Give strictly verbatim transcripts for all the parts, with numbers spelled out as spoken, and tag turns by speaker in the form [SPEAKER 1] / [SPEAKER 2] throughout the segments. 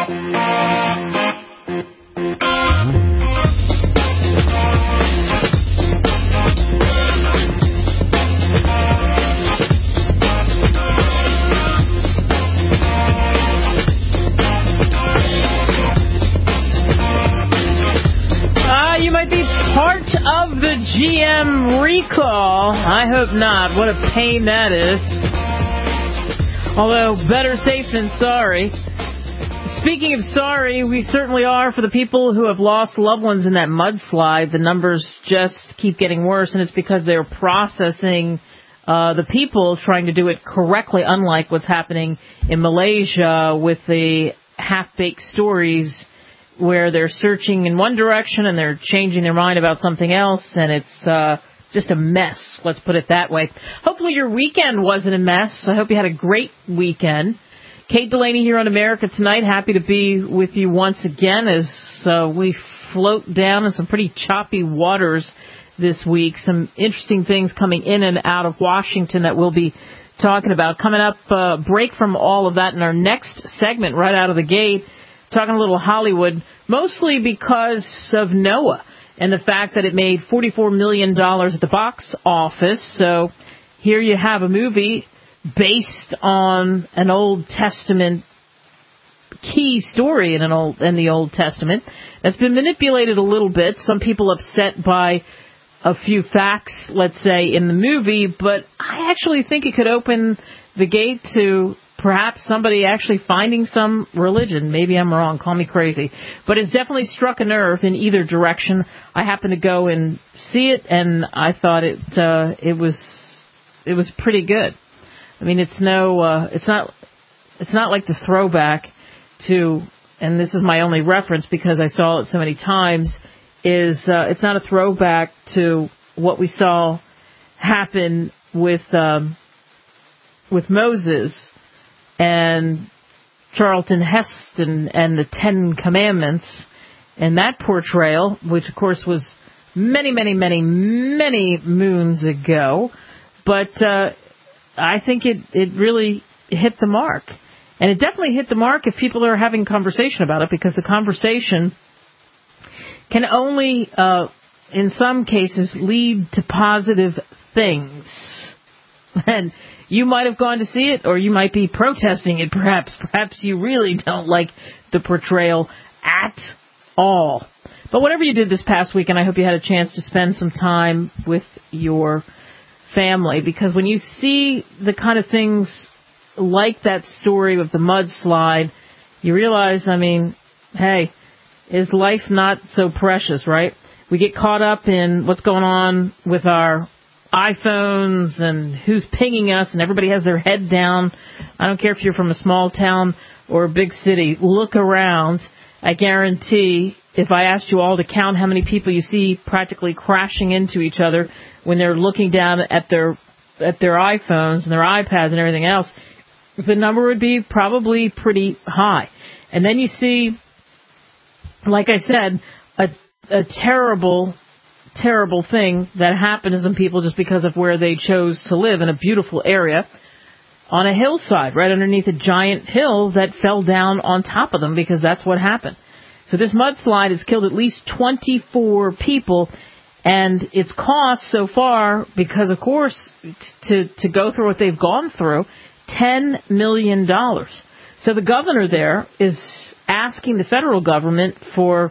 [SPEAKER 1] G M recall. I hope not. What a pain that is. Although, better safe than sorry. Speaking of sorry, we certainly are for the people who have lost loved ones in that mudslide. The numbers just keep getting worse, and it's because they're processing uh, the people trying to do it correctly, unlike what's happening in Malaysia with the half-baked stories where they're searching in one direction and they're changing their mind about something else, and it's uh, just a mess, let's put it that way. Hopefully your weekend wasn't a mess. I hope you had a great weekend. Kate Delaney here on America Tonight. Happy to be with you once again as uh, we float down in some pretty choppy waters this week. Some interesting things coming in and out of Washington that we'll be talking about. Coming up, uh, break from all of that in our next segment right out of the gate. Talking a little Hollywood, mostly because of Noah and the fact that it made forty-four million dollars at the box office. So here you have a movie based on an Old Testament key story in an old in the Old Testament that's been manipulated a little bit. Some people upset by a few facts, let's say, in the movie, but I actually think it could open the gate to perhaps somebody actually finding some religion. Maybe I'm wrong. Call me crazy. But it's definitely struck a nerve in either direction. I happened to go and see it, and I thought it uh, it was it was pretty good. I mean, it's no, uh, it's not, it's not like the throwback to, and this is my only reference because I saw it so many times. Is uh, it's not a throwback to what we saw happen with um, with Moses and Charlton Heston and the Ten Commandments, and that portrayal, which of course was many, many, many, many moons ago, but uh, I think it, it really hit the mark. And it definitely hit the mark if people are having conversation about it, because the conversation can only, uh, in some cases, lead to positive things. And you might have gone to see it, or you might be protesting it, perhaps. Perhaps you really don't like the portrayal at all. But whatever you did this past weekend, I hope you had a chance to spend some time with your family, because when you see the kind of things like that story of the mudslide, you realize, I mean, hey, is life not so precious, right? We get caught up in what's going on with our iPhones and who's pinging us, and everybody has their head down. I don't care if you're from a small town or a big city. Look around. I guarantee if I asked you all to count how many people you see practically crashing into each other when they're looking down at their at their iPhones and their iPads and everything else, the number would be probably pretty high. And then you see, like I said, a, a terrible terrible thing that happened to some people just because of where they chose to live in a beautiful area on a hillside right underneath a giant hill that fell down on top of them, because that's what happened. So this mudslide has killed at least twenty-four people, and it's cost so far, because of course to to go through what they've gone through, ten million dollars. So the governor there is asking the federal government for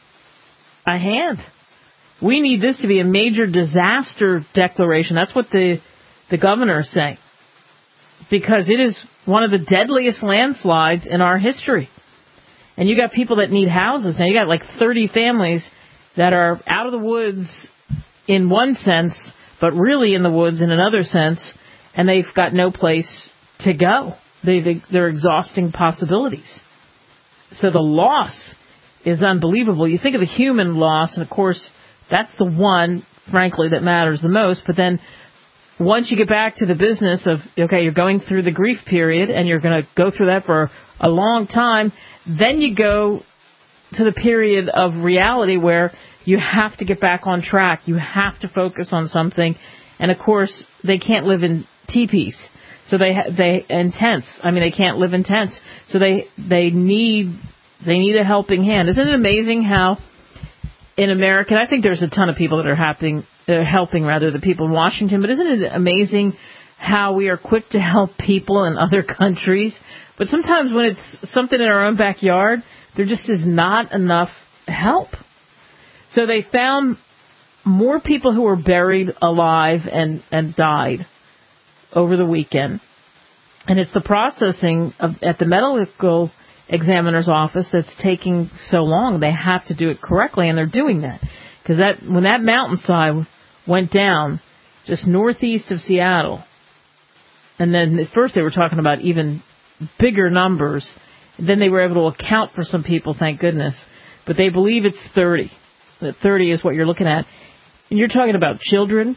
[SPEAKER 1] a hand. We need this to be a major disaster declaration. That's what the the governor is saying, because it is one of the deadliest landslides in our history. And you got people that need houses. Now you got like thirty families that are out of the woods in one sense, but really in the woods in another sense, and they've got no place to go. They, they, they're exhausting possibilities. So the loss is unbelievable. You think of the human loss, and of course, that's the one, frankly, that matters the most. But then once you get back to the business of, okay, you're going through the grief period, and you're going to go through that for a long time, then you go to the period of reality where you have to get back on track. You have to focus on something. And, of course, they can't live in teepees. So they, they, in tents. I mean, they can't live in tents. So they, they need They need a helping hand. Isn't it amazing how in America, and I think there's a ton of people that are helping, uh, helping rather, the people in Washington, but isn't it amazing how we are quick to help people in other countries? But sometimes when it's something in our own backyard, there just is not enough help. So they found more people who were buried alive and, and died over the weekend. And it's the processing of, at the medical examiner's office that's taking so long. They have to do it correctly, and they're doing that. Because that, when that mountainside went down just northeast of Seattle, and then at first they were talking about even bigger numbers, then they were able to account for some people, thank goodness. But they believe it's thirty. That thirty is what you're looking at. And you're talking about children,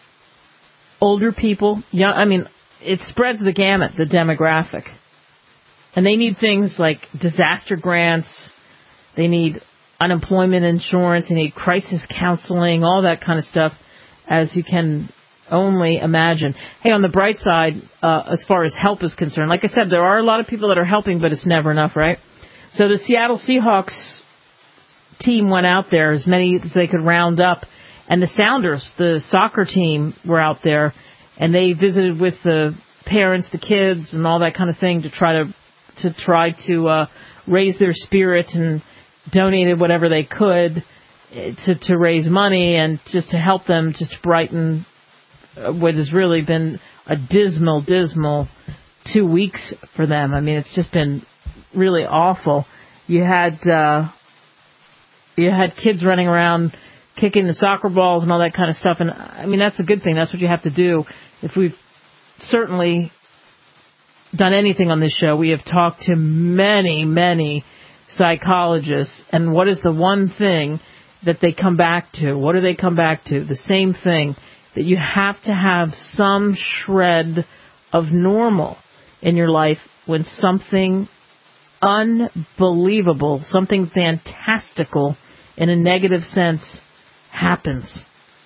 [SPEAKER 1] older people, young, I mean, it spreads the gamut, the demographic. And they need things like disaster grants, they need unemployment insurance, they need crisis counseling, all that kind of stuff, as you can only imagine. Hey, on the bright side, uh, as far as help is concerned, like I said, there are a lot of people that are helping, but it's never enough, right? So the Seattle Seahawks team went out there, as many as they could round up, and the Sounders, the soccer team, were out there, and they visited with the parents, the kids, and all that kind of thing to try to to try to uh, raise their spirits, and donated whatever they could to to raise money and just to help them, just to brighten what has really been a dismal, dismal two weeks for them. I mean, it's just been really awful. You had uh, you had kids running around kicking the soccer balls and all that kind of stuff, and I mean, that's a good thing. That's what you have to do. If we've certainly done anything on this show, we have talked to many, many psychologists, and what is the one thing that they come back to? What do they come back to? The same thing, that you have to have some shred of normal in your life when something unbelievable, something fantastical in a negative sense happens.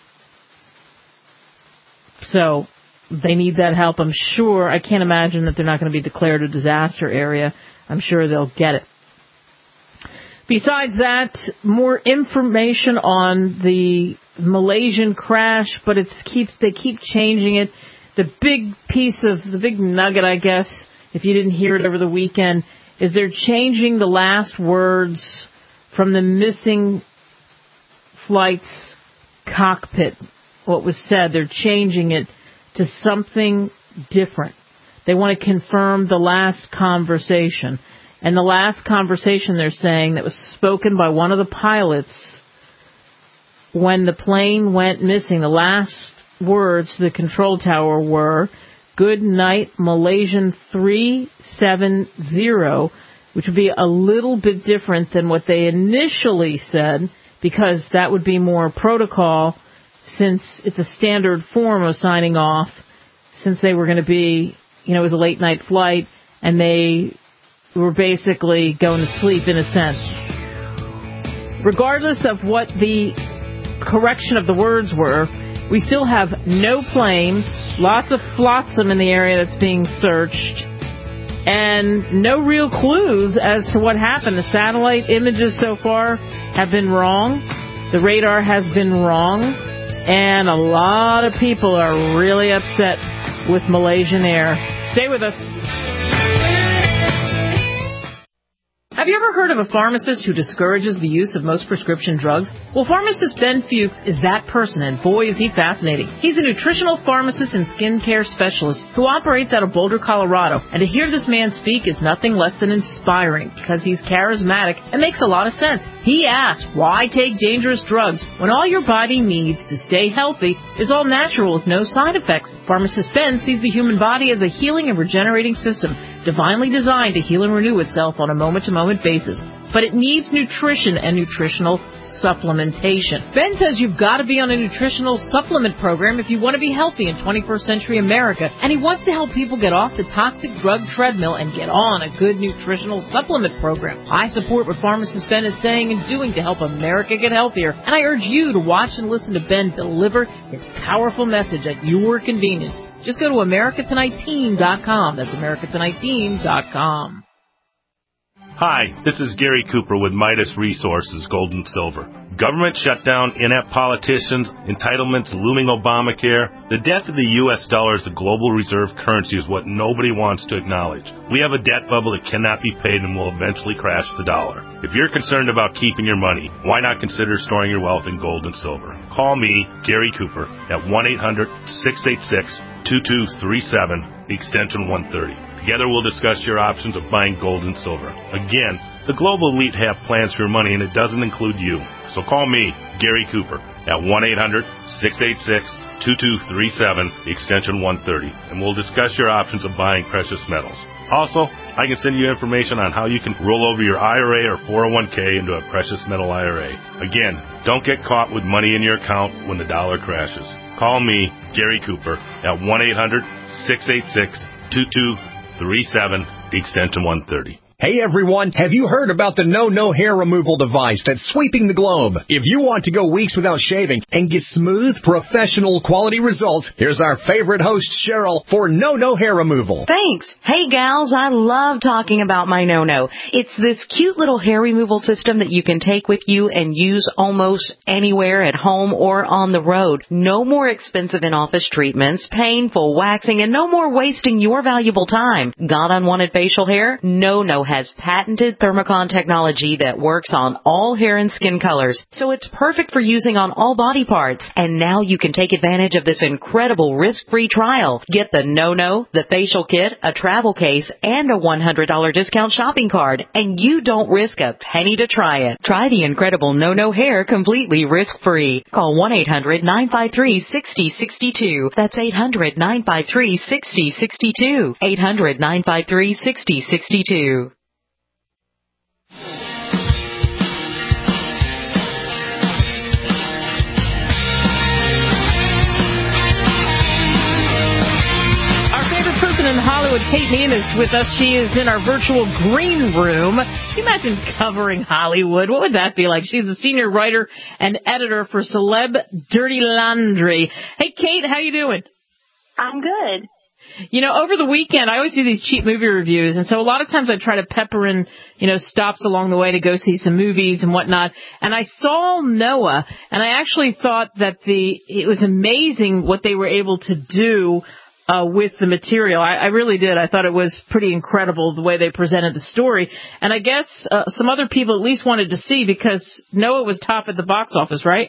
[SPEAKER 1] So they need that help. I'm sure, I can't imagine that they're not going to be declared a disaster area. I'm sure they'll get it. Besides that, more information on the Malaysian crash, but it's keeps they keep changing it. The big piece of, the big nugget, I guess, if you didn't hear it over the weekend, is they're changing the last words from the missing flight's cockpit. What was said, they're changing it to something different. They want to confirm the last conversation. And the last conversation, they're saying, that was spoken by one of the pilots when the plane went missing, the last words to the control tower were, "Good night, Malaysian three seven zero, which would be a little bit different than what they initially said, because that would be more protocol, since it's a standard form of signing off, since they were going to be, you know, it was a late night flight, and they were basically going to sleep in a sense. Regardless of what the correction of the words were, we still have no planes, lots of flotsam in the area that's being searched, and no real clues as to what happened. The satellite images so far have been wrong. The radar has been wrong. And a lot of people are really upset with Malaysian Air. Stay with us. Have you ever heard of a pharmacist who discourages the use of most prescription drugs? Well, pharmacist Ben Fuchs is that person, and boy, is he fascinating. He's a nutritional pharmacist and skincare specialist who operates out of Boulder, Colorado. And to hear this man speak is nothing less than inspiring, because he's charismatic and makes a lot of sense. He asks, why take dangerous drugs when all your body needs to stay healthy is all natural with no side effects? Pharmacist Ben sees the human body as a healing and regenerating system, divinely designed to heal and renew itself on a moment-to-moment basis, but it needs nutrition and nutritional supplementation. Ben says you've got to be on a nutritional supplement program if you want to be healthy in twenty-first century America, and he wants to help people get off the toxic drug treadmill and get on a good nutritional supplement program. I support what pharmacist Ben is saying and doing to help America get healthier, and I urge you to watch and listen to Ben deliver his powerful message at your convenience. Just go to America Tonight Team dot com. That's America Tonight Team dot com.
[SPEAKER 2] Hi, this is Gary Cooper with Midas Resources, Gold and Silver. Government shutdown, inept politicians, entitlements, looming Obamacare. The death of the U S dollar as a global reserve currency is what nobody wants to acknowledge. We have a debt bubble that cannot be paid and will eventually crash the dollar. If you're concerned about keeping your money, why not consider storing your wealth in gold and silver? Call me, Gary Cooper, at one eight hundred six eight six two two three seven, extension one thirty. Together we'll discuss your options of buying gold and silver. Again, the global elite have plans for your money, and it doesn't include you. So call me, Gary Cooper, at one eight hundred six eight six two two three seven, extension one thirty, and we'll discuss your options of buying precious metals. Also, I can send you information on how you can roll over your I R A or four oh one k into a precious metal I R A. Again, don't get caught with money in your account when the dollar crashes. Call me, Gary Cooper, at one eight hundred six eight six two two three seven, extension one thirty.
[SPEAKER 3] Hey everyone, have you heard about the No No hair removal device that's sweeping the globe? If you want to go weeks without shaving and get smooth, professional quality results, here's our favorite host, Cheryl, for No No hair removal.
[SPEAKER 4] Thanks. Hey gals, I love talking about my No No. It's this cute little hair removal system that you can take with you and use almost anywhere at home or on the road. No more expensive in-office treatments, painful waxing, and no more wasting your valuable time. Got unwanted facial hair? No No has patented Thermocon technology that works on all hair and skin colors, so it's perfect for using on all body parts. And now you can take advantage of this incredible risk-free trial. Get the No No, the facial kit, a travel case, and a one hundred dollars discount shopping card, and you don't risk a penny to try it. Try the incredible No No hair completely risk-free. Call one eight hundred nine five three six zero six two. That's eight hundred nine five three six zero six two. eight hundred nine five three six zero six two.
[SPEAKER 1] In Hollywood, Kate Meehan is with us. She is in our virtual green room. Can you imagine covering Hollywood? What would that be like? She's a senior writer and editor for Celeb Dirty Laundry. Hey, Kate, how you doing?
[SPEAKER 5] I'm good.
[SPEAKER 1] You know, over the weekend, I always do these cheap movie reviews, and so a lot of times I try to pepper in, you know, stops along the way to go see some movies and whatnot. And I saw Noah, and I actually thought that the it was amazing what they were able to do Uh, with the material. I, I really did. I thought it was pretty incredible the way they presented the story. And I guess uh, some other people at least wanted to see because Noah was top at the box office, right?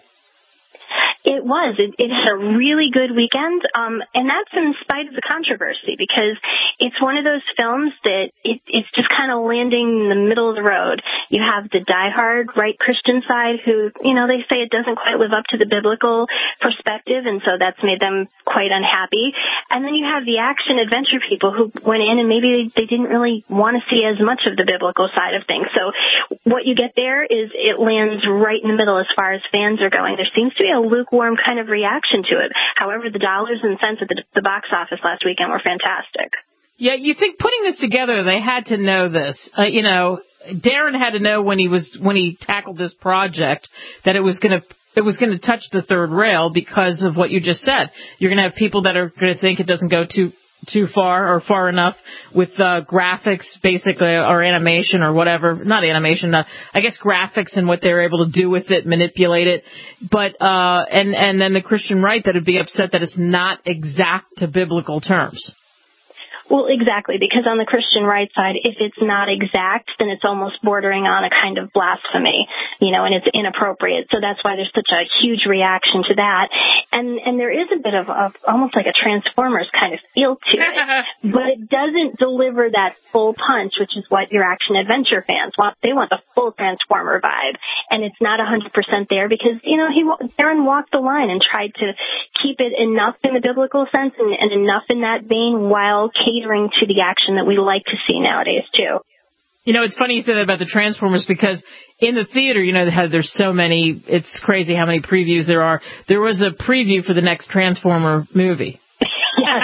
[SPEAKER 5] It was. It, it had a really good weekend, um, and that's in spite of the controversy because it's one of those films that it, it's just kind of landing in the middle of the road. You have the diehard right Christian side who, you know, they say it doesn't quite live up to the biblical perspective, and so that's made them quite unhappy. And then you have the action adventure people who went in and maybe they, they didn't really want to see as much of the biblical side of things. So what you get there is it lands right in the middle as far as fans are going. There seems to be a lukewarm kind of reaction to it. However, the dollars and cents at the, the box office last weekend were fantastic.
[SPEAKER 1] Yeah, you think putting this together, they had to know this. Uh, you know, Darren had to know when he was when he tackled this project that it was going to it was going to touch the third rail because of what you just said. You're going to have people that are going to think it doesn't go too too far or far enough with uh, graphics, basically, or animation or whatever. Not animation, uh, I guess graphics and what they're able to do with it, manipulate it. But uh, and and then the Christian right that would be upset that it's not exact to biblical terms.
[SPEAKER 5] Well, exactly, because on the Christian right side, if it's not exact, then it's almost bordering on a kind of blasphemy, you know, and it's inappropriate. So that's why there's such a huge reaction to that. And and there is a bit of, of almost like a Transformers kind of feel to it, but it doesn't deliver that full punch, which is what your action-adventure fans want. They want the full Transformer vibe, and it's not one hundred percent there because, you know, he Darren walked the line and tried to keep it enough in the biblical sense and, and enough in that vein while catering to the action that we like to see nowadays, too.
[SPEAKER 1] You know, it's funny you said that about the Transformers because in the theater, you know, there's so many, it's crazy how many previews there are. There was a preview for the next Transformer movie.
[SPEAKER 5] Yes.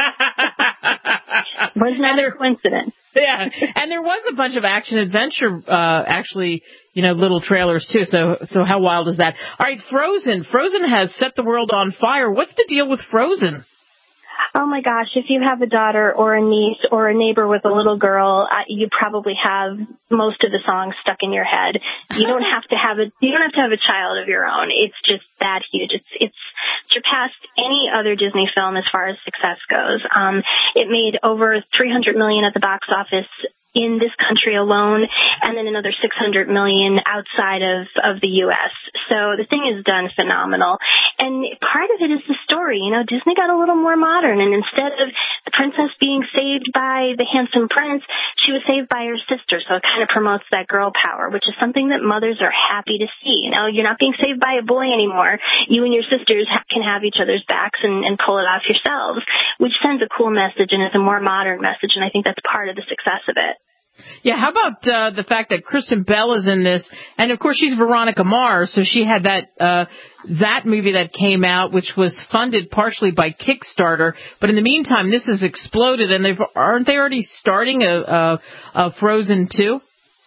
[SPEAKER 5] Wasn't that a coincidence?
[SPEAKER 1] Yeah, and there was a bunch of action-adventure, uh, actually, you know, little trailers, too, so so how wild is that? All right, Frozen. Frozen has set the world on fire. What's the deal with Frozen?
[SPEAKER 5] Oh my gosh, if you have a daughter or a niece or a neighbor with a little girl, uh, you probably have most of the songs stuck in your head. You don't have to have a you don't have to have a child of your own. It's just that huge. It's it's surpassed any other Disney film as far as success goes. Um, it made over three hundred million dollars at the box office in this country alone, and then another six hundred million dollars outside of, of the U S. So the thing is done phenomenal. And part of it is the story. You know, Disney got a little more modern, and instead of the princess being saved by the handsome prince, she was saved by her sister. So it kind of promotes that girl power, which is something that mothers are happy to see. You know, you're not being saved by a boy anymore. You and your sisters ha- can have each other's backs and, and pull it off yourselves, which sends a cool message and is a more modern message. And I think that's part of the success of it.
[SPEAKER 1] Yeah, how about uh, the fact that Kristen Bell is in this, and of course she's Veronica Mars, so she had that uh, that movie that came out, which was funded partially by Kickstarter. But in the meantime, this has exploded, and they've aren't they already starting a, a, a Frozen two?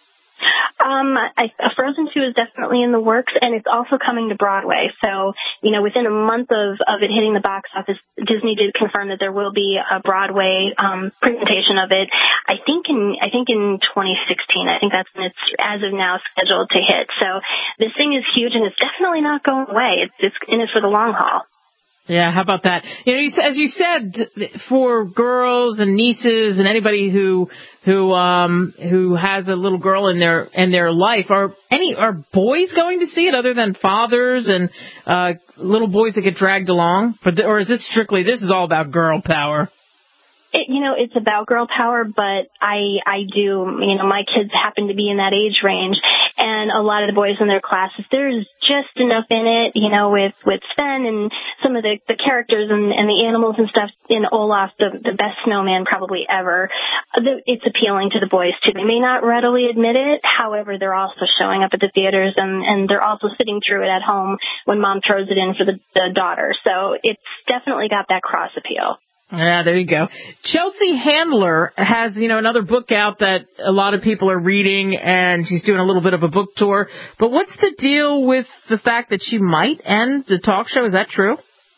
[SPEAKER 5] Um, I, Frozen two is definitely in the works, and it's also coming to Broadway. So, you know, within a month of, of it hitting the box office, Disney did confirm that there will be a Broadway um, presentation of it. I think in I think in twenty sixteen. I think that's when it's as of now scheduled to hit. So this thing is huge, and it's definitely not going away. It's it's in it for the long haul.
[SPEAKER 1] Yeah, how about that? You know, as you said, for girls and nieces and anybody who who um who has a little girl in their in their life, are any are boys going to see it other than fathers and uh little boys that get dragged along? Or is this strictly this is all about girl power?
[SPEAKER 5] It, you know, it's about girl power, but I I do, you know, my kids happen to be in that age range, and a lot of the boys in their classes, there's just enough in it, you know, with, with Sven and some of the, the characters and, and the animals and stuff in Olaf, the, the best snowman probably ever. It's appealing to the boys, too. They may not readily admit it. However, they're also showing up at the theaters, and, and they're also sitting through it at home when mom throws it in for the, the daughter. So it's definitely got that cross appeal.
[SPEAKER 1] Yeah, there you go. Chelsea Handler has, you know, another book out that a lot of people are reading, and she's doing a little bit of a book tour. But what's the deal with the fact that she might end the talk show? Is that true?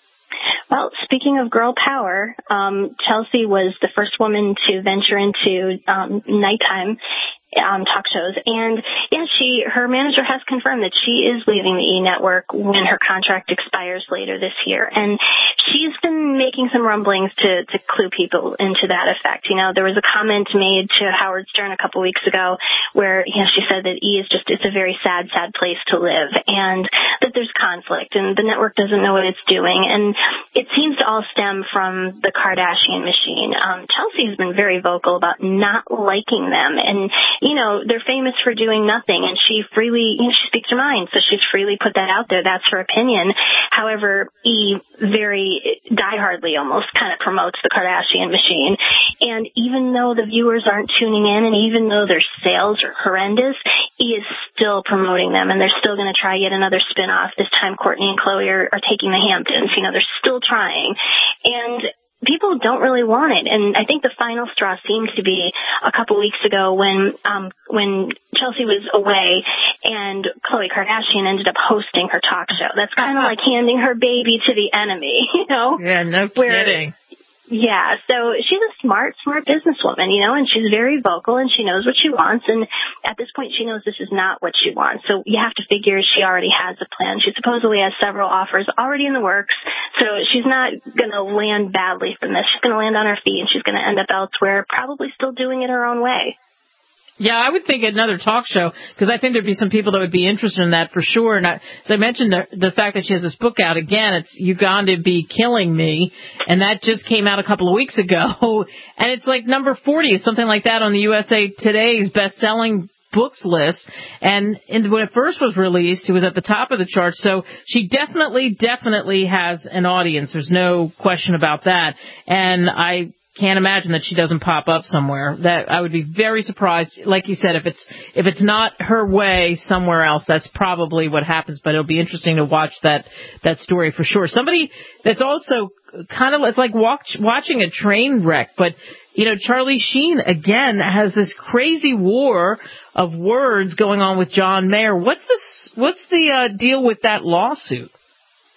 [SPEAKER 5] Well, speaking of girl power, um, Chelsea was the first woman to venture into um, nighttime um, talk shows. And, yeah, she her manager has confirmed that she is leaving the E! Network when her contract expires later this year. And she's been making some rumblings to, to clue people into that effect. You know, there was a comment made to Howard Stern a couple weeks ago where, you know, she said that E! is just, it's a very sad, sad place to live, and that there's conflict, and the network doesn't know what it's doing. And it seems to all stem from the Kardashian machine. Um, Chelsea's been very vocal about not liking them, and, you know, they're famous for doing nothing, and she freely, you know, she speaks her mind, so she's freely put that out there. That's her opinion. However, E! very diehardly almost kind of promotes the Kardashian machine, and even though the viewers aren't tuning in, and even though their sales are horrendous, E! is still promoting them, and they're still going to try yet another spin-off. This time Kourtney and Khloé are, are taking the Hamptons. You know, they're still trying, and people don't really want it. And I think the final straw seemed to be a couple weeks ago when um when Chelsea was away and Khloé Kardashian ended up hosting her talk show. That's kind of like handing her baby to the enemy, you know?
[SPEAKER 1] Yeah, no
[SPEAKER 5] Where,
[SPEAKER 1] kidding.
[SPEAKER 5] Yeah, so she's a smart, smart businesswoman, you know, and she's very vocal, and she knows what she wants, and at this point she knows this is not what she wants, so you have to figure she already has a plan. She supposedly has several offers already in the works, so she's not going to land badly from this. She's going to land on her feet, and she's going to end up elsewhere, probably still doing it her own way.
[SPEAKER 1] Yeah, I would think another talk show, because I think there'd be some people that would be interested in that for sure. And I, as I mentioned, the, the fact that she has this book out, again, it's Uganda Be Killing Me, and that just came out a couple of weeks ago. And it's like number forty, something like that, on the U S A Today's best-selling books list. And, and when it first was released, it was at the top of the charts. So she definitely, definitely has an audience. There's no question about that. And I can't imagine that she doesn't pop up somewhere. That I would be very surprised. Like you said, if it's if it's not her way somewhere else, that's probably what happens. But it'll be interesting to watch that that story for sure. Somebody that's also kind of, it's like watch, watching a train wreck. But you know, Charlie Sheen again has this crazy war of words going on with John Mayer. What's this? What's the uh, deal with that lawsuit?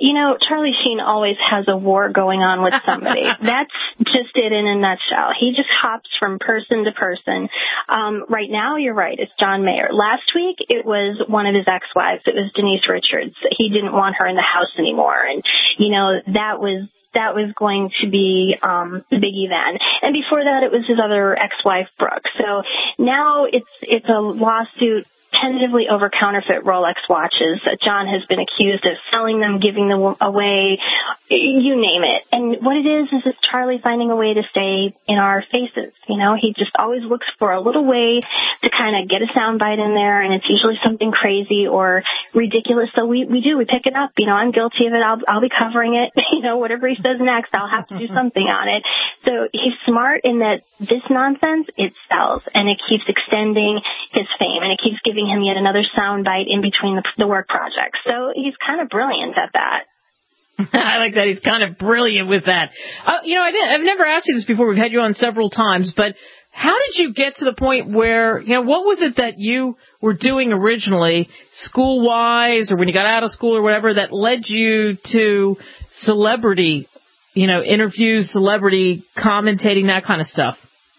[SPEAKER 5] You know, Charlie Sheen always has a war going on with somebody. That's just it in a nutshell. He just hops from person to person. Um, right now, you're right, it's John Mayer. Last week, it was one of his ex-wives. It was Denise Richards. He didn't want her in the house anymore. And, you know, that was that was going to be um, the big event. And before that, it was his other ex-wife, Brooke. So now it's it's a lawsuit tentatively over counterfeit Rolex watches. John has been accused of selling them, giving them away, you name it. And what it is, is it's Charlie finding a way to stay in our faces. You know, he just always looks for a little way to kind of get a soundbite in there, and it's usually something crazy or ridiculous. So we, we do, we pick it up. You know, I'm guilty of it. I'll, I'll be covering it. You know, whatever he says next, I'll have to do something on it. So he's smart in that this nonsense, it sells, and it keeps extending his fame, and it keeps giving him yet another soundbite in between the, the work projects. So he's kind of brilliant at that.
[SPEAKER 1] I like that. He's kind of brilliant with that. Uh, you know, I didn't, I've never asked you this before. We've had you on several times, but how did you get to the point where, you know, what was it that you were doing originally, school-wise, or when you got out of school or whatever, that led you to celebrity, you know, interviews, celebrity commentating, that kind of stuff?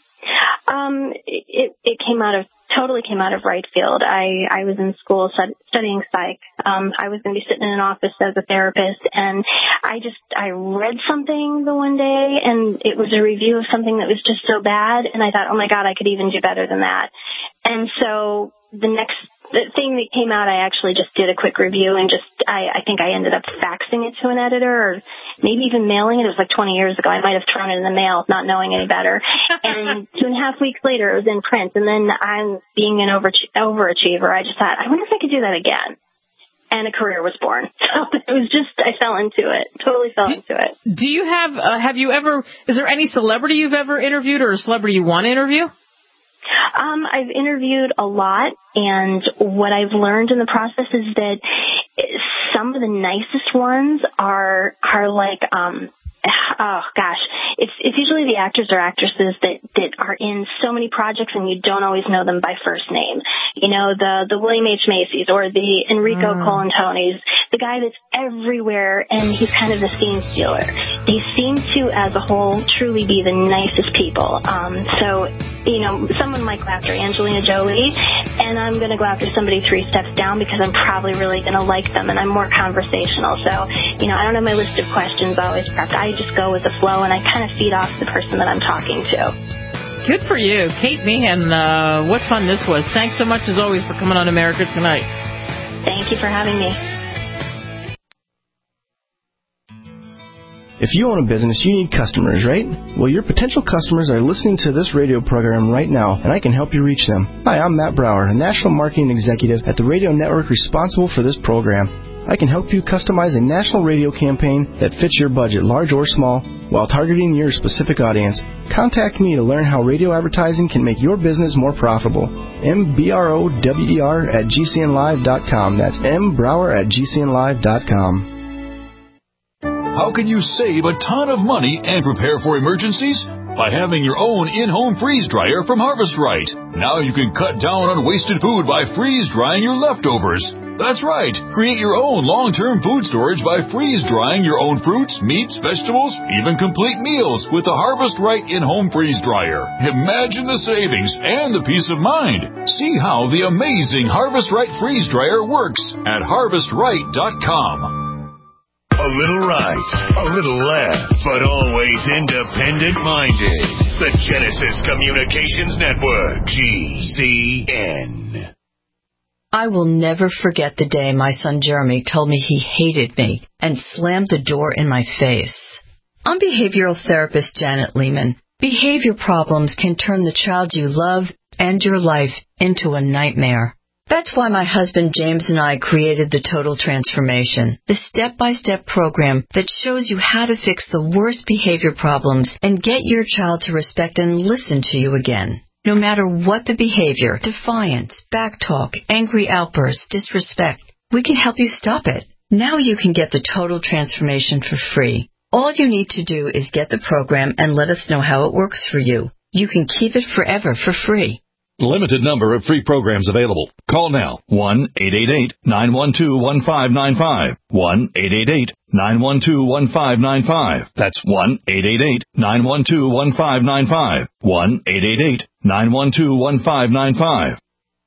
[SPEAKER 5] Um, it, it came out of Totally came out of right field. I, I was in school stud- studying psych. Um, I was going to be sitting in an office as a therapist, and I just, I read something the one day, and it was a review of something that was just so bad, and I thought, oh my God, I could even do better than that. And so the next the thing that came out, I actually just did a quick review, and just, I, I think I ended up faxing it to an editor, or maybe even mailing it. It was like twenty years ago. I might have thrown it in the mail, not knowing any better. And two and a half weeks later, it was in print. And then I'm being an over, overachiever. I just thought, I wonder if I could do that again. And a career was born. So it was just, I fell into it. Totally fell
[SPEAKER 1] do,
[SPEAKER 5] into it.
[SPEAKER 1] Do you have, uh, have you ever, is there any celebrity you've ever interviewed or a celebrity you want to interview?
[SPEAKER 5] Um, I've interviewed a lot, and what I've learned in the process is that some of the nicest ones are, are like, um, oh gosh, it's it's usually the actors or actresses that, that are in so many projects and you don't always know them by first name. You know, the, the William H. Macy's or the Enrico mm. Colantonis, the guy that's everywhere and he's kind of the scene stealer. They seem to, as a whole, truly be the nicest people. Um, so, you know, someone might go after Angelina Jolie, and I'm going to go after somebody three steps down because I'm probably really going to like them, and I'm more conversational. So, you know, I don't have my list of questions always prepped. I just go with the flow, and I kind of feed off the person that I'm talking to.
[SPEAKER 1] Good for you. Kate Meehan, uh, what fun this was. Thanks so much, as always, for coming on America Tonight.
[SPEAKER 5] Thank you for having me.
[SPEAKER 6] If you own a business, you need customers, right? Well, your potential customers are listening to this radio program right now, and I can help you reach them. Hi, I'm Matt Brower, a national marketing executive at the radio network responsible for this program. I can help you customize a national radio campaign that fits your budget, large or small, while targeting your specific audience. Contact me to learn how radio advertising can make your business more profitable. M B R O W E R at G C N live dot com. That's M Brower at G C N live dot com.
[SPEAKER 7] How can you save a ton of money and prepare for emergencies? By having your own in-home freeze dryer from Harvest Right. Now you can cut down on wasted food by freeze drying your leftovers. That's right. Create your own long-term food storage by freeze drying your own fruits, meats, vegetables, even complete meals with the Harvest Right in-home freeze dryer. Imagine the savings and the peace of mind. See how the amazing Harvest Right freeze dryer works at harvest right dot com.
[SPEAKER 8] A little right, a little left, but always independent-minded. The Genesis Communications Network, G C N.
[SPEAKER 9] I will never forget the day my son Jeremy told me he hated me and slammed the door in my face. I'm behavioral therapist Janet Lehman. Behavior problems can turn the child you love and your life into a nightmare. That's why my husband James and I created the Total Transformation, the step-by-step program that shows you how to fix the worst behavior problems and get your child to respect and listen to you again. No matter what the behavior, defiance, backtalk, angry outbursts, disrespect, we can help you stop it. Now you can get the Total Transformation for free. All you need to do is get the program and let us know how it works for you. You can keep it forever for free.
[SPEAKER 7] Limited number of free programs available. Call now. one eight eight eight, nine one two, one five nine five. one eight eight eight, nine one two, one five nine five. That's one eight eight eight, nine one two, one five nine five. one eight eight eight, nine one two, one five nine five.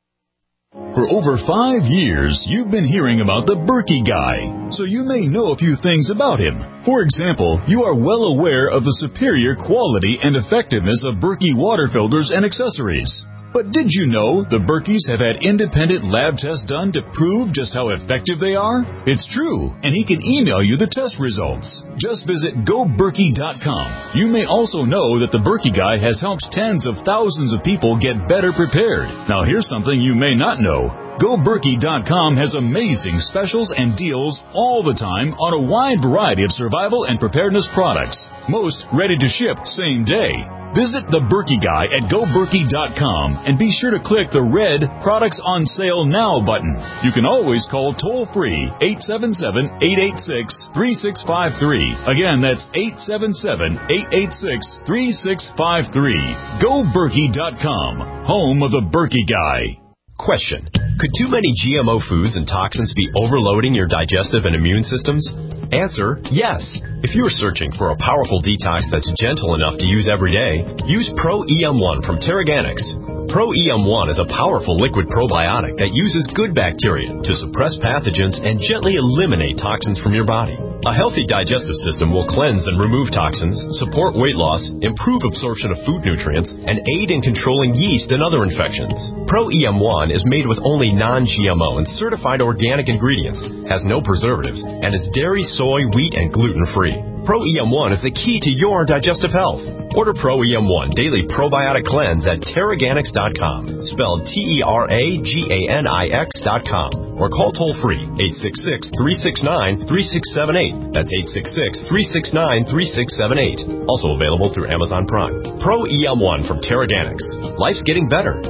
[SPEAKER 7] For over five years, you've been hearing about the Berkey Guy, so you may know a few things about him. For example, you are well aware of the superior quality and effectiveness of Berkey water filters and accessories. But did you know the Berkeys have had independent lab tests done to prove just how effective they are? It's true, and he can email you the test results. Just visit go berkey dot com. You may also know that the Berkey Guy has helped tens of thousands of people get better prepared. Now here's something you may not know. go berkey dot com has amazing specials and deals all the time on a wide variety of survival and preparedness products. Most ready to ship same day. Visit the Berkey Guy at go berkey dot com and be sure to click the red Products on Sale Now button. You can always call toll-free eight seven seven, eight eight six, three six five three. Again, that's eight seven seven, eight eight six, three six five three. go berkey dot com, home of the Berkey Guy.
[SPEAKER 10] Question. Could too many G M O foods and toxins be overloading your digestive and immune systems? Answer, yes. If you're searching for a powerful detox that's gentle enough to use every day, use Pro E M one from Teraganix. Pro E M one is a powerful liquid probiotic that uses good bacteria to suppress pathogens and gently eliminate toxins from your body. A healthy digestive system will cleanse and remove toxins, support weight loss, improve absorption of food nutrients, and aid in controlling yeast and other infections. Pro E M one is made with only non-G M O and certified organic ingredients, has no preservatives, and is dairy, soy, wheat, and gluten-free. Pro E M one is the key to your digestive health. Order Pro E M one Daily Probiotic Cleanse at Teraganix dot com, spelled T E R A G A N I X dot com, or call toll-free eight six six, three six nine, three six seven eight. That's eight six six, three six nine, three six seven eight. Also available through Amazon Prime. Pro E M one from Teraganix. Life's getting better.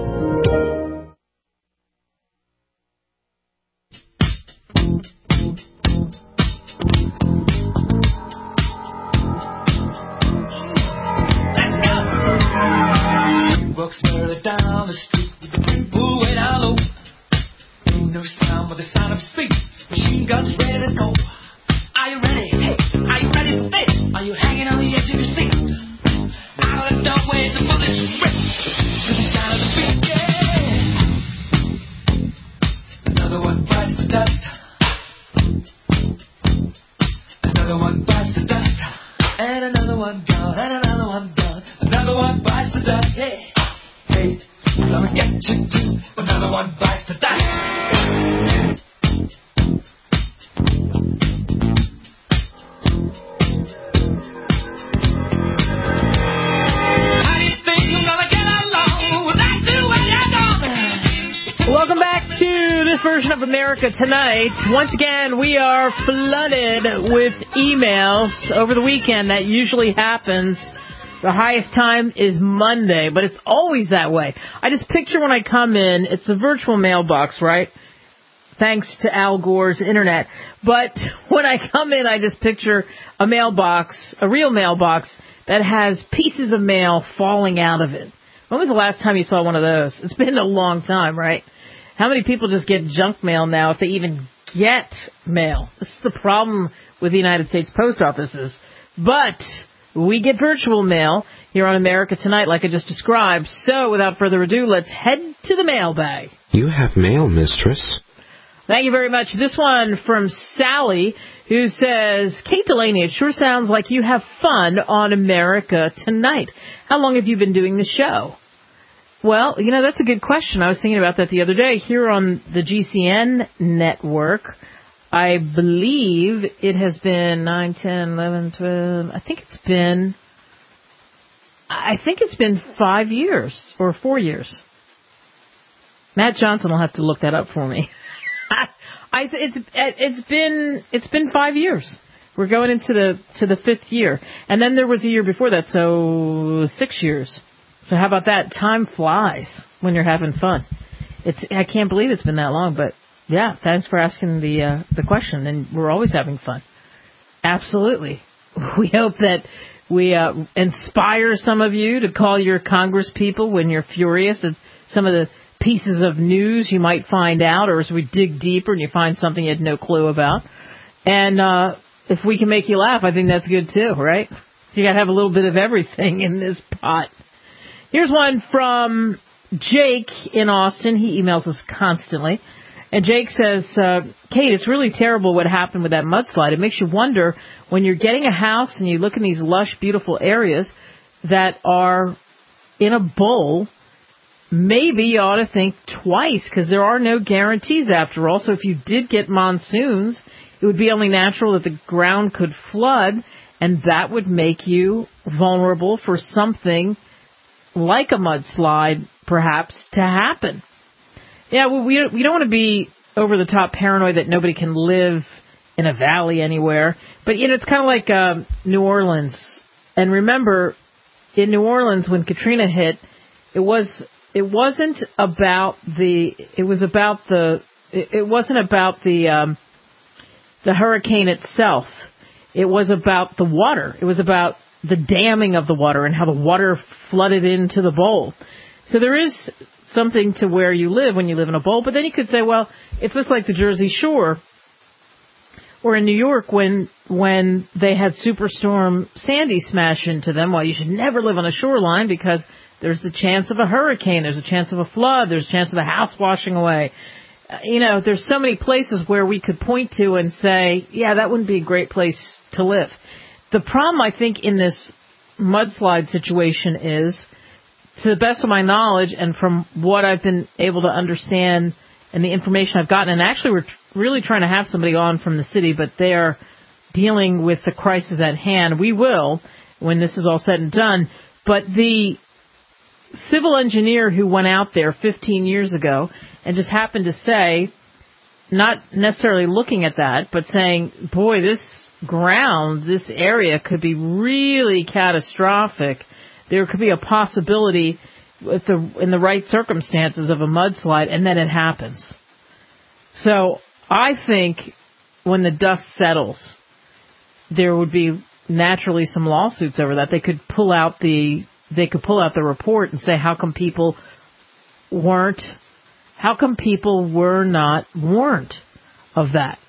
[SPEAKER 11] Down the street with the people way down low. Ain't no sound but the sound of speed. Machine guns ready to go. Are you ready? Hey, are you ready for this? Are you hanging on the edge of your seat? Out of the doorway, the bullets rip to the sound of the beat. Yeah. Another one bites the dust. Another one bites the dust. And another one gone. And another one gone. Another one bites the dust. Yeah. Hey, gonna get you too. Another one bites the dust.
[SPEAKER 1] Welcome back to this version of America Tonight. Once again, we are flooded with emails over the weekend. That usually happens. The highest time is Monday, but it's always that way. I just picture when I come in, it's a virtual mailbox, right? Thanks to Al Gore's internet. But when I come in, I just picture a mailbox, a real mailbox, that has pieces of mail falling out of it. When was the last time you saw one of those? It's been a long time, right? How many people just get junk mail now if they even get mail? This is the problem with the United States post offices. But we get virtual mail here on America Tonight, like I just described. So, without further ado, let's head to the mailbag.
[SPEAKER 12] You have mail, mistress.
[SPEAKER 1] Thank you very much. This one from Sally, who says, Kate Delaney, it sure sounds like you have fun on America Tonight. How long have you been doing the show? Well, you know, that's a good question. I was thinking about that the other day. Here on the G C N network, I believe it has been nine, ten, eleven, twelve. I think it's been, I think it's been five years or four years. Matt Johnson will have to look that up for me. I, it's it's been it's been five years. We're going into the to the fifth year, and then there was a year before that, so six years. So how about that? Time flies when you're having fun. It's I can't believe it's been that long, but. Yeah, thanks for asking the uh, the question, and we're always having fun. Absolutely. We hope that we uh, inspire some of you to call your Congress people when you're furious at some of the pieces of news you might find out, or as we dig deeper and you find something you had no clue about. And uh, if we can make you laugh, I think that's good too, right? You got to have a little bit of everything in this pot. Here's one from Jake in Austin. He emails us constantly. And Jake says, uh, Kate, it's really terrible what happened with that mudslide. It makes you wonder when you're getting a house and you look in these lush, beautiful areas that are in a bowl, maybe you ought to think twice because there are no guarantees after all. So if you did get monsoons, it would be only natural that the ground could flood, and that would make you vulnerable for something like a mudslide, perhaps, to happen. Yeah, well, we we don't want to be over-the-top paranoid that nobody can live in a valley anywhere. But, you know, it's kind of like uh, New Orleans. And remember, in New Orleans, when Katrina hit, it was it wasn't about the it was about the it, it wasn't about the um, the hurricane itself. It was about the water. It was about the damming of the water and how the water flooded into the bowl. So there is something to where you live when you live in a bowl. But then you could say, well, it's just like the Jersey Shore or in New York when when they had Superstorm Sandy smash into them. Well, you should never live on a shoreline because there's the chance of a hurricane. There's a chance of a flood. There's a chance of the house washing away. Uh, you know, there's so many places where we could point to and say, yeah, that wouldn't be a great place to live. The problem, I think, in this mudslide situation is, to the best of my knowledge and from what I've been able to understand and the information I've gotten, and actually we're really trying to have somebody on from the city, but they are dealing with the crisis at hand. We will when this is all said and done. But the civil engineer who went out there fifteen years ago and just happened to say, not necessarily looking at that, but saying, boy, this ground, this area could be really catastrophic. There could be a possibility with the, in the right circumstances of a mudslide, and then it happens. So I think when the dust settles, there would be naturally some lawsuits over that. They could pull out the they could pull out the report and say, how come people weren't, how come people were not warned of that?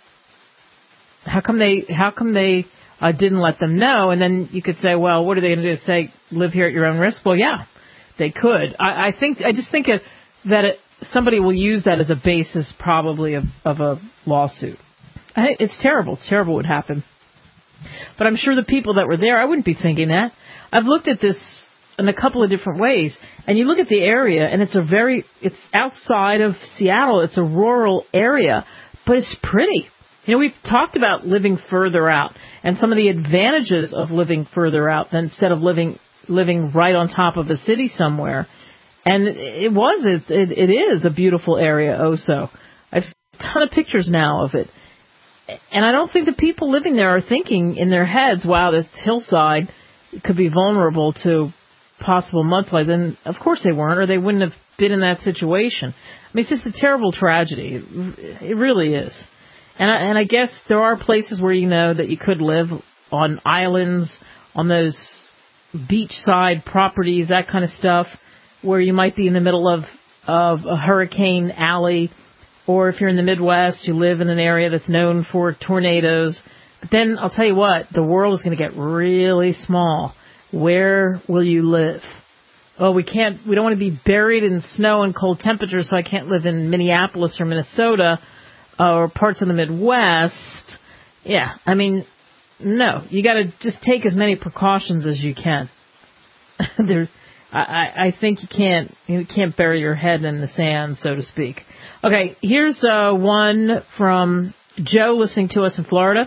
[SPEAKER 1] How come they, how come they uh, didn't let them know? And then you could say, well, what are they going to do? Say, live here at your own risk? Well, yeah, they could. I, I think, I just think it, that it, somebody will use that as a basis probably of, of a lawsuit. I, it's terrible. It's terrible what happened. But I'm sure the people that were there, I wouldn't be thinking that. I've looked at this in a couple of different ways. And you look at the area, and it's a very, it's outside of Seattle. It's a rural area, but it's pretty. You know, we've talked about living further out and some of the advantages of living further out than instead of living living right on top of a city somewhere. And it was, it, it, it is a beautiful area also. I've seen a ton of pictures now of it. And I don't think the people living there are thinking in their heads, wow, this hillside could be vulnerable to possible mudslides. And of course they weren't, or they wouldn't have been in that situation. I mean, it's just a terrible tragedy. It, it really is. And I, and I guess there are places where you know that you could live on islands, on those beachside properties, that kind of stuff, where you might be in the middle of, of a hurricane alley. Or if you're in the Midwest, you live in an area that's known for tornadoes. But then I'll tell you what, the world is going to get really small. Where will you live? Oh, we can't, we don't want to be buried in snow and cold temperatures, so I can't live in Minneapolis or Minnesota uh, or parts of the Midwest. Yeah, I mean, no, you got to just take as many precautions as you can. there, I, I think you can't, you can't bury your head in the sand, so to speak. Okay, here's uh, one from Joe listening to us in Florida.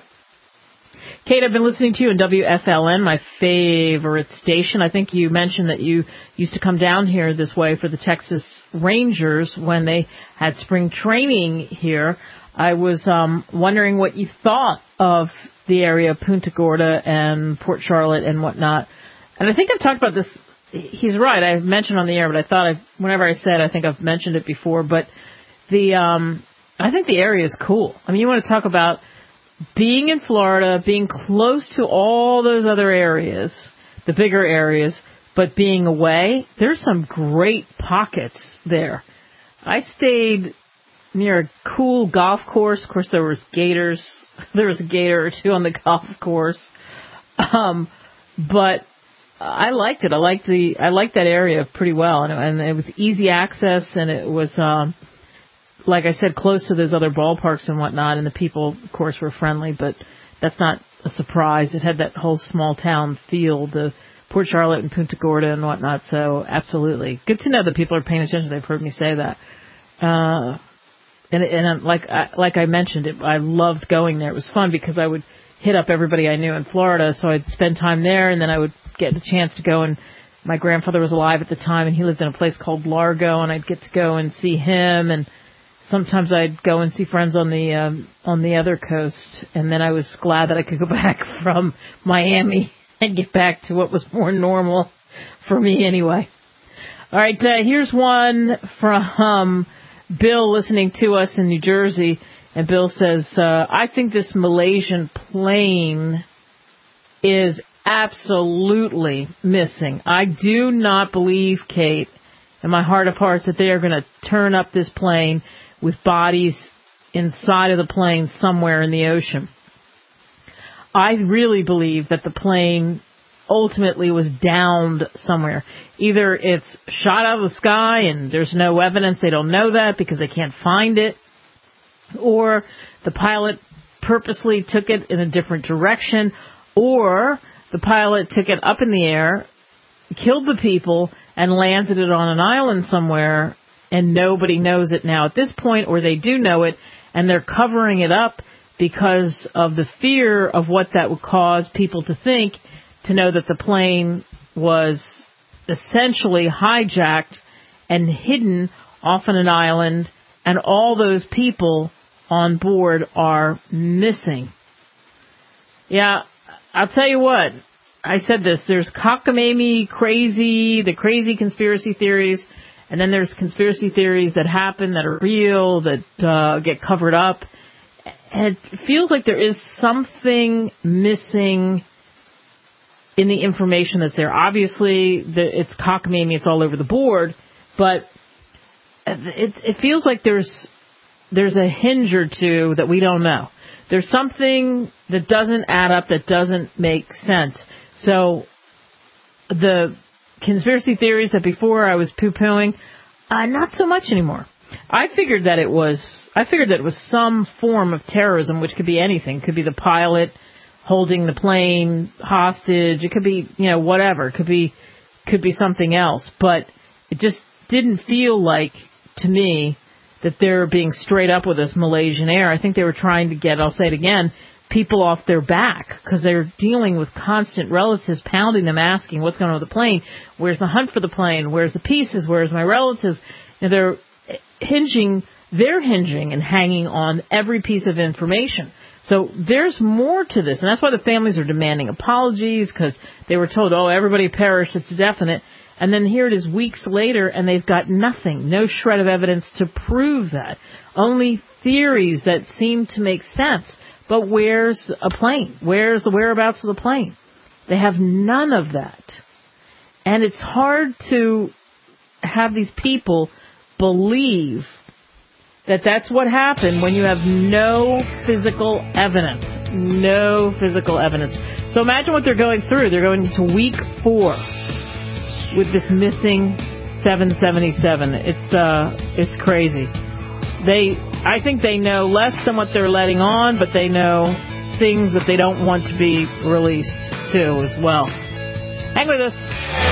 [SPEAKER 1] Kate, I've been listening to you in W F L N, my favorite station. I think you mentioned that you used to come down here this way for the Texas Rangers when they had spring training here. I was um, wondering what you thought of the area of Punta Gorda and Port Charlotte and whatnot. And I think I've talked about this. He's right. I mentioned on the air, but I thought I've, whenever I said, I think I've mentioned it before. But the um, I think the area is cool. I mean, you want to talk about being in Florida, being close to all those other areas, the bigger areas, but being away, there's some great pockets there. I stayed near a cool golf course. Of course, there was gators. There was a gator or two on the golf course. Um, but I liked it. I liked the, I liked that area pretty well. And, and it was easy access, and it was, um, like I said, close to those other ballparks and whatnot. And the people, of course, were friendly, but that's not a surprise. It had that whole small town feel, the Port Charlotte and Punta Gorda and whatnot. So absolutely. Good to know that people are paying attention. They've heard me say that. Uh, And, and like I, like I mentioned, it, I loved going there. It was fun because I would hit up everybody I knew in Florida, so I'd spend time there, and then I would get a chance to go. And my grandfather was alive at the time, and he lived in a place called Largo, and I'd get to go and see him. And sometimes I'd go and see friends on the um, on the other coast. And then I was glad that I could go back from Miami and get back to what was more normal for me anyway. All right, uh, here's one from Um, Bill listening to us in New Jersey, and Bill says, uh, I think this Malaysian plane is absolutely missing. I do not believe, Kate, in my heart of hearts, that they are going to turn up this plane with bodies inside of the plane somewhere in the ocean. I really believe that the plane ultimately was downed somewhere. Either it's shot out of the sky and there's no evidence, they don't know that because they can't find it, or the pilot purposely took it in a different direction, or the pilot took it up in the air, killed the people, and landed it on an island somewhere, and nobody knows it now at this point, or they do know it, and they're covering it up because of the fear of what that would cause people to think, to know that the plane was essentially hijacked and hidden off on an island, and all those people on board are missing. Yeah, I'll tell you what. I said this. There's cockamamie crazy, the crazy conspiracy theories, and then there's conspiracy theories that happen, that are real, that uh, get covered up. And it feels like there is something missing in the information that's there. Obviously, the, it's cockamamie, it's all over the board, but it, it feels like there's there's a hinge or two that we don't know. There's something that doesn't add up, that doesn't make sense. So the conspiracy theories that before I was poo-pooing, uh, not so much anymore. I figured that it was I figured that it was some form of terrorism, which could be anything. It could be the pilot holding the plane hostage. It could be, you know, whatever. It could be, could be something else. But it just didn't feel like, to me, that they're being straight up with this Malaysian Air. I think they were trying to get, I'll say it again, people off their back, because they're dealing with constant relatives pounding them, asking what's going on with the plane. Where's the hunt for the plane? Where's the pieces? Where's my relatives? And they're hinging, they're hinging and hanging on every piece of information. So there's more to this, and that's why the families are demanding apologies, because they were told, oh, everybody perished, it's definite. And then here it is weeks later, and they've got nothing, no shred of evidence to prove that. Only theories that seem to make sense. But where's a plane? Where's the whereabouts of the plane? They have none of that. And it's hard to have these people believe that that's what happened when you have no physical evidence. No physical evidence. So imagine what they're going through. They're going into week four with this missing seven seventy-seven. It's uh, it's crazy. They, I think they know less than what they're letting on, but they know things that they don't want to be released to as well. Hang with us.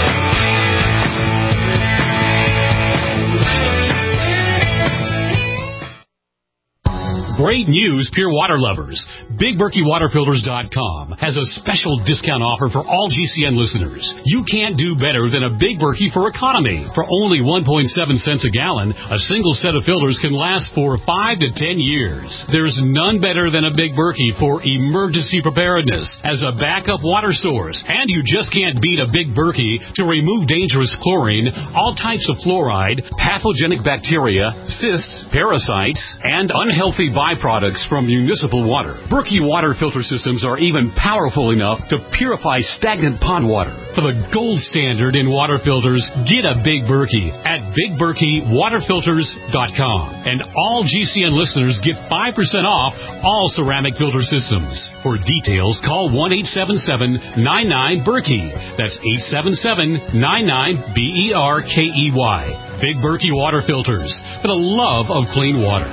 [SPEAKER 13] Great news, Pure Water lovers. Big Berkey Water Filters dot com has a special discount offer for all G C N listeners. You can't do better than a Big Berkey for economy. For only one point seven cents a gallon, a single set of filters can last for five to ten years. There's none better than a Big Berkey for emergency preparedness as a backup water source. And you just can't beat a Big Berkey to remove dangerous chlorine, all types of fluoride, pathogenic bacteria, cysts, parasites, and unhealthy viruses byproducts from municipal water. Berkey water filter systems are even powerful enough to purify stagnant pond water. For the gold standard in water filters, get a Big Berkey at big berkey water filters dot com. And all G C N listeners get five percent off all ceramic filter systems. For details, call one eight seven seven nine nine Berkey. That's eight seven seven nine nine B E R K E Y. Big Berkey water filters for the love of clean water.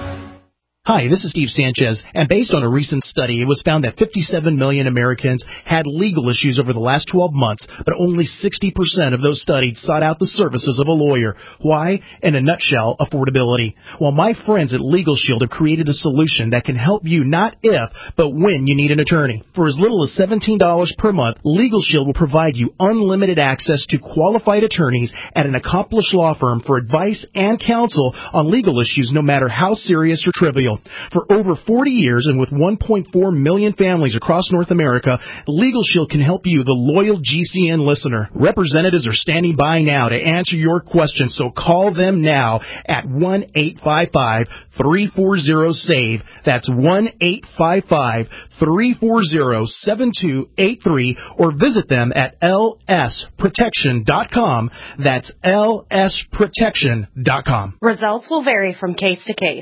[SPEAKER 14] Hi, this is Steve Sanchez, and based on a recent study, it was found that fifty-seven million Americans had legal issues over the last twelve months, but only sixty percent of those studied sought out the services of a lawyer. Why? In a nutshell, affordability. Well, my friends at Legal Shield have created a solution that can help you not if, but when you need an attorney. For as little as seventeen dollars per month, Legal Shield will provide you unlimited access to qualified attorneys at an accomplished law firm for advice and counsel on legal issues, no matter how serious or trivial. For over forty years and with one point four million families across North America, Legal Shield can help you, the loyal G C N listener. Representatives are standing by now to answer your questions, so call them now at one eight five five three four zero SAVE. That's one eight five five three four zero seven two eight three, or visit them at L S protection dot com. That's L S protection dot com.
[SPEAKER 15] Results will vary from case to case.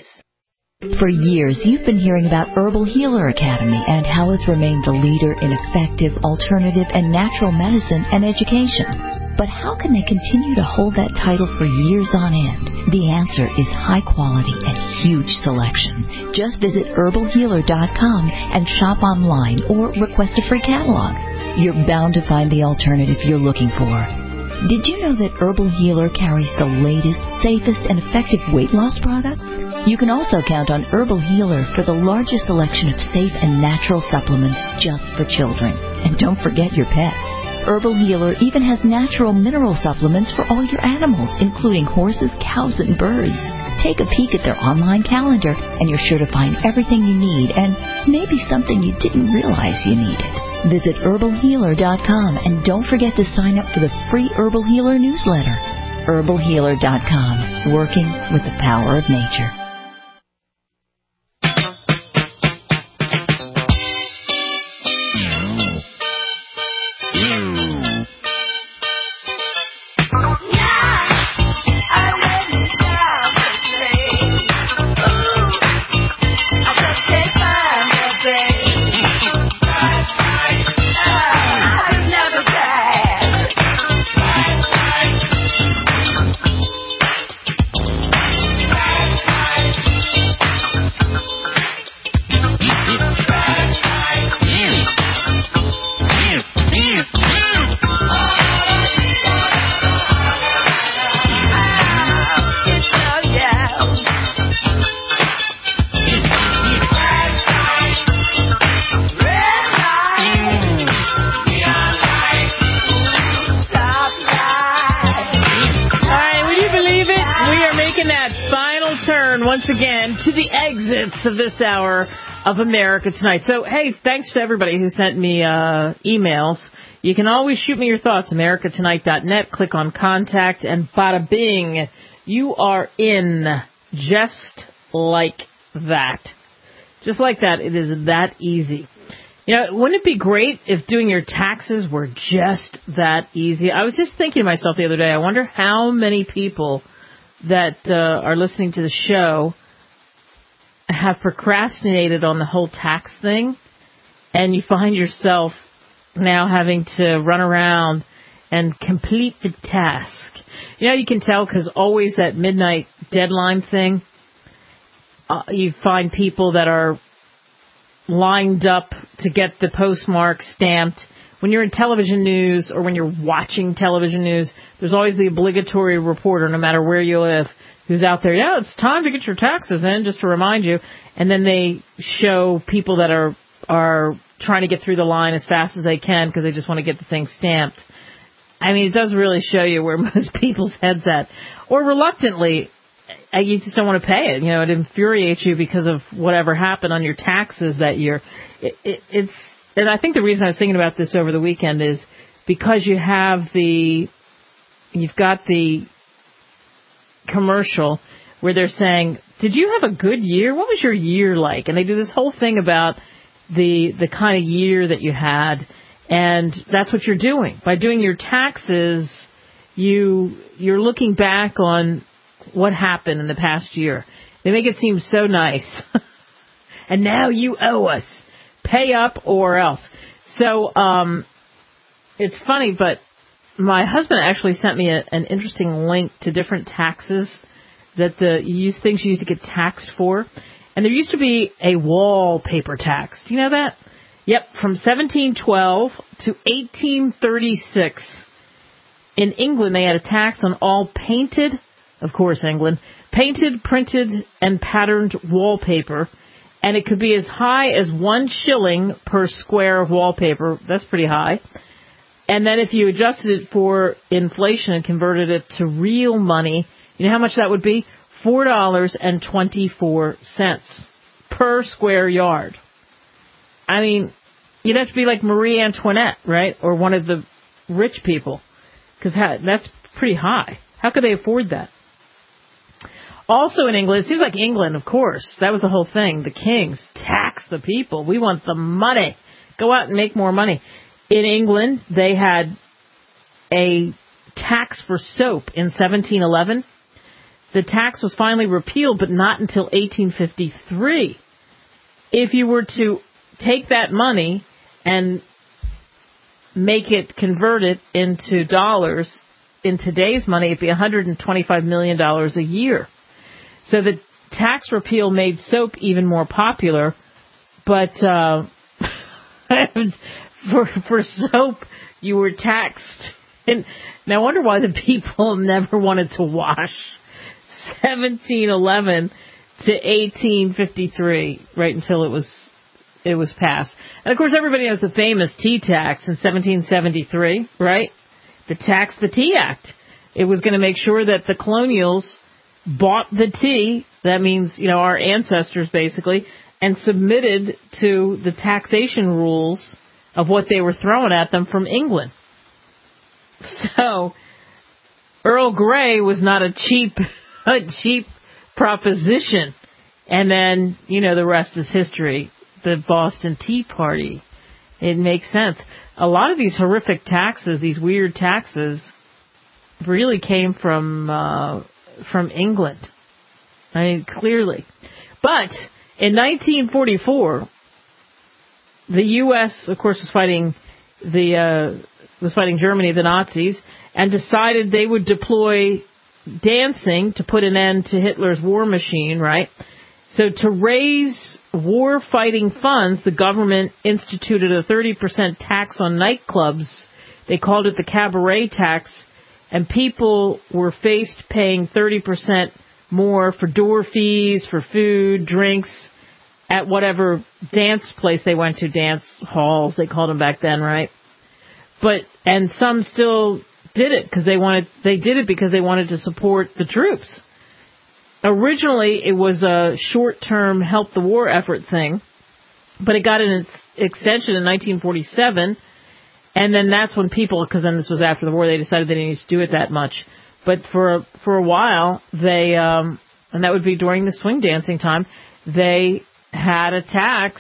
[SPEAKER 16] For years, you've been hearing about Herbal Healer Academy and how it's remained the leader in effective, alternative, and natural medicine and education. But how can they continue to hold that title for years on end? The answer is high quality and huge selection. Just visit herbal healer dot com and shop online or request a free catalog. You're bound to find the alternative you're looking for. Did you know that Herbal Healer carries the latest, safest, and effective weight loss products? You can also count on Herbal Healer for the largest selection of safe and natural supplements just for children. And don't forget your pets. Herbal Healer even has natural mineral supplements for all your animals, including horses, cows, and birds. Take a peek at their online calendar, and you're sure to find everything you need, and maybe something you didn't realize you needed. Visit herbal healer dot com, and don't forget to sign up for the free Herbal Healer newsletter. herbal healer dot com, working with the power of nature.
[SPEAKER 1] Once again to the exits of this hour of America Tonight. So, hey, thanks to everybody who sent me uh, emails. You can always shoot me your thoughts, america tonight dot net. Click on Contact, and bada bing, you are in just like that. Just like that. It is that easy. You know, wouldn't it be great if doing your taxes were just that easy? I was just thinking to myself the other day, I wonder how many people that uh, are listening to the show have procrastinated on the whole tax thing, and you find yourself now having to run around and complete the task. You know, you can tell because always that midnight deadline thing, uh, you find people that are lined up to get the postmark stamped. When you're in television news or when you're watching television news, there's always the obligatory reporter, no matter where you live, who's out there. Yeah, it's time to get your taxes in, just to remind you. And then they show people that are are trying to get through the line as fast as they can because they just want to get the thing stamped. I mean, it does really show you where most people's head's at. Or reluctantly, you just don't want to pay it. You know, it infuriates you because of whatever happened on your taxes that year. It, it, it's And I think the reason I was thinking about this over the weekend is because you have the, you've got the commercial where they're saying, did you have a good year? What was your year like? And they do this whole thing about the the kind of year that you had, and that's what you're doing. By doing your taxes, you, you're looking back on what happened in the past year. They make it seem so nice. And now you owe us. Pay up or else. So, um, it's funny, but my husband actually sent me a, an interesting link to different taxes that the use things you used to get taxed for. And there used to be a wallpaper tax. Do you know that? Yep, from seventeen twelve to eighteen thirty-six. In England, they had a tax on all painted, of course, England, painted, printed, and patterned wallpaper. And it could be as high as one shilling per square of wallpaper. That's pretty high. And then if you adjusted it for inflation and converted it to real money, you know how much that would be? four dollars and twenty-four cents per square yard. I mean, you'd have to be like Marie Antoinette, right? Or one of the rich people. Because that's pretty high. How could they afford that? Also in England, it seems like England, of course, that was the whole thing. The kings tax the people. We want the money. Go out and make more money. In England, they had a tax for soap in seventeen eleven. The tax was finally repealed, but not until eighteen fifty-three. If you were to take that money and make it, convert it into dollars, in today's money, it'd be one hundred twenty-five million dollars a year. So the tax repeal made soap even more popular, but uh, for for soap, you were taxed. And now I wonder why the people never wanted to wash. seventeen eleven to eighteen fifty-three, right until it was it was passed. And of course, everybody knows the famous tea tax in seventeen seventy-three, right? The Tax the Tea Act. It was going to make sure that the colonials bought the tea, that means, you know, our ancestors basically, and submitted to the taxation rules of what they were throwing at them from England. So, Earl Grey was not a cheap, a cheap proposition. And then, you know, the rest is history. The Boston Tea Party. It makes sense. A lot of these horrific taxes, these weird taxes, really came from uh, from England. I mean, clearly. But in nineteen forty-four, the U S, of course, was fighting the uh, was fighting Germany, the Nazis, and decided they would deploy dancing to put an end to Hitler's war machine, right? So to raise war-fighting funds, the government instituted a thirty percent tax on nightclubs. They called it the cabaret tax, and people were faced paying thirty percent more for door fees, for food, drinks, at whatever dance place they went to, dance halls, they called them back then, right? But, and some still did it because they wanted, they did it because they wanted to support the troops. Originally, it was a short-term help the war effort thing, but it got an extension in nineteen forty-seven, and then that's when people, because then this was after the war, they decided they didn't need to do it that much. But for a, for a while, they, um, and that would be during the swing dancing time, they had a tax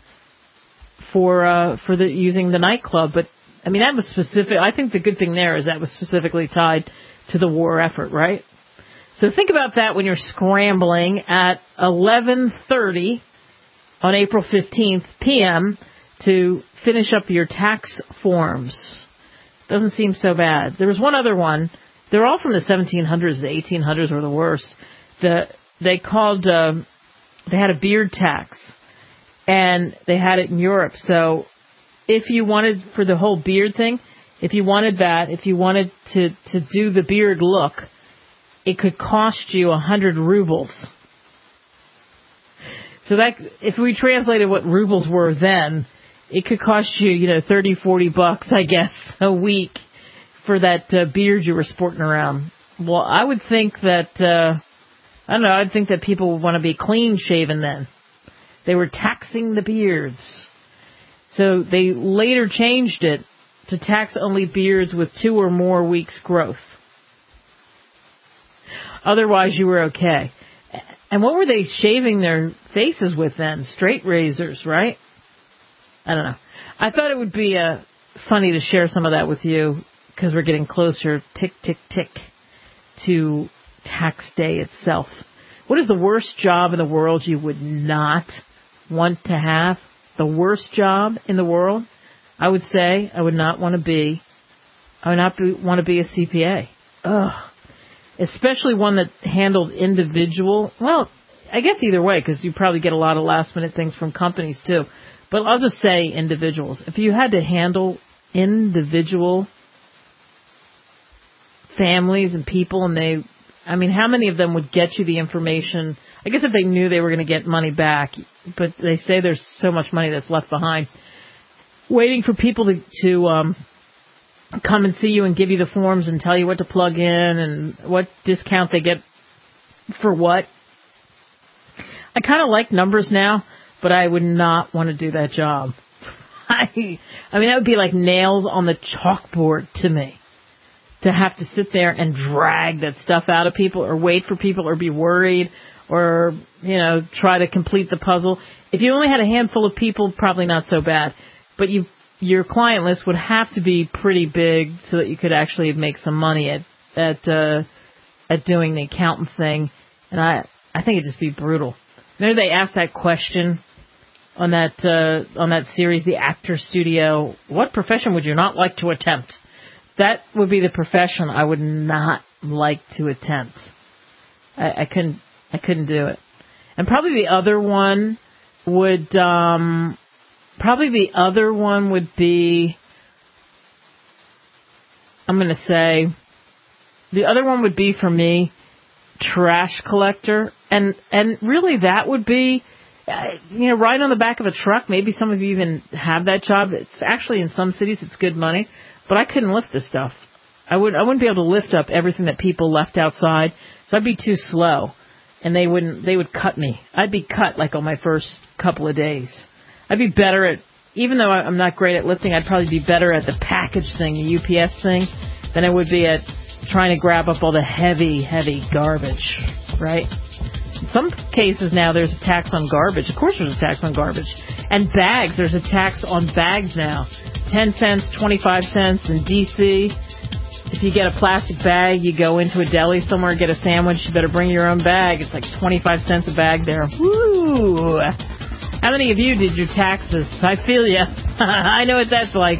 [SPEAKER 1] for uh, for the using the nightclub. But I mean, that was specific. I think the good thing there is that was specifically tied to the war effort, right? So think about that when you're scrambling at eleven thirty on April fifteenth p.m. to finish up your tax forms. Doesn't seem so bad. There was one other one. They're all from the seventeen hundreds. The eighteen hundreds were the worst. The they called uh, they had a beard tax, and they had it in Europe. So if you wanted for the whole beard thing, if you wanted that, if you wanted to to do the beard look, it could cost you a hundred rubles. So that, if we translated what rubles were then, it could cost you, you know, thirty, forty bucks, I guess, a week for that uh, beard you were sporting around. Well, I would think that, uh, I don't know, I'd think that people would want to be clean shaven then. They were taxing the beards. So they later changed it to tax only beards with two or more weeks growth. Otherwise, you were okay. And what were they shaving their faces with then? Straight razors, right? I don't know. I thought it would be uh, funny to share some of that with you because we're getting closer, tick, tick, tick, to tax day itself. What is the worst job in the world you would not want to have? The worst job in the world? I would say I would not want to be, I would not be, want to be a C P A. Ugh. Especially one that handled individual, well, I guess either way, because you probably get a lot of last minute things from companies too. But I'll just say individuals. If you had to handle individual families and people and they, I mean, how many of them would get you the information? I guess if they knew they were going to get money back, but they say there's so much money that's left behind. Waiting for people to, to um, come and see you and give you the forms and tell you what to plug in and what discount they get for what. I kind of like numbers now, but I would not want to do that job. I, I mean, that would be like nails on the chalkboard to me. To have to sit there and drag that stuff out of people or wait for people or be worried or, you know, try to complete the puzzle. If you only had a handful of people, probably not so bad. But you, your client list would have to be pretty big so that you could actually make some money at at uh, at doing the accountant thing. And I, I think it'd just be brutal. Remember they asked that question on that uh, on that series, The Actor Studio, what profession would you not like to attempt? That would be the profession I would not like to attempt. I, I couldn't. I couldn't do it. And probably the other one would. Um, probably the other one would be. I'm going to say. The other one would be for me, trash collector, and and really that would be. Uh, you know, riding on the back of a truck. Maybe some of you even have that job. It's actually in some cities it's good money. But I couldn't lift this stuff. I would I wouldn't be able to lift up everything that people left outside, so I'd be too slow, and they wouldn't they would cut me. I'd be cut like on my first couple of days. I'd be better at, even though I'm not great at lifting, I'd probably be better at the package thing, the U P S thing, than I would be at trying to grab up all the heavy, heavy garbage, right? In some cases now there's a tax on garbage. Of course there's a tax on garbage. And bags, there's a tax on bags now. ten cents, twenty-five cents in D C If you get a plastic bag, you go into a deli somewhere and get a sandwich, you better bring your own bag. It's like twenty-five cents a bag there. Woo! How many of you did your taxes? I feel ya. I know what that's like.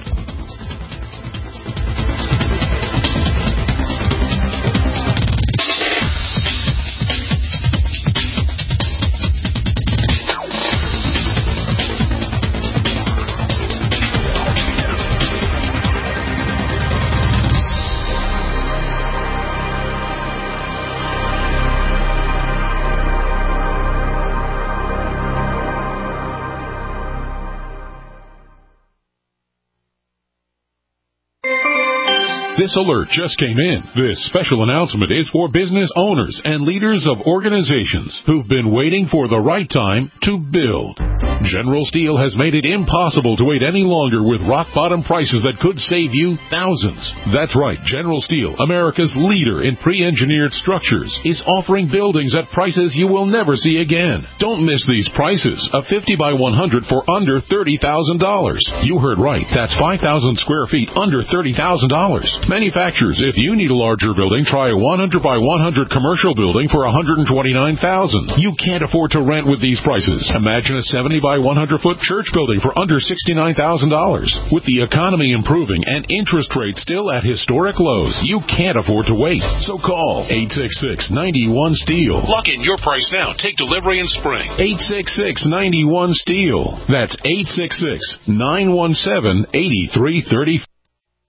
[SPEAKER 17] This alert just came in. This special announcement is for business owners and leaders of organizations who've been waiting for the right time to build. General Steel has made it impossible to wait any longer with rock-bottom prices that could save you thousands. That's right. General Steel, America's leader in pre-engineered structures, is offering buildings at prices you will never see again. Don't miss these prices. A fifty by one hundred for under thirty thousand dollars. You heard right. That's five thousand square feet under thirty thousand dollars. Manufacturers, if you need a larger building, try a one hundred by one hundred commercial building for one hundred twenty-nine thousand dollars. You can't afford to rent with these prices. Imagine a seventy by one hundred foot church building for under sixty-nine thousand dollars. With the economy improving and interest rates still at historic lows, you can't afford to wait. So call eight six six, nine one, STEEL.
[SPEAKER 18] Lock in your price now. Take delivery in spring.
[SPEAKER 17] eight six six, nine one, STEEL. That's eight six six, nine one seven, eight three three four.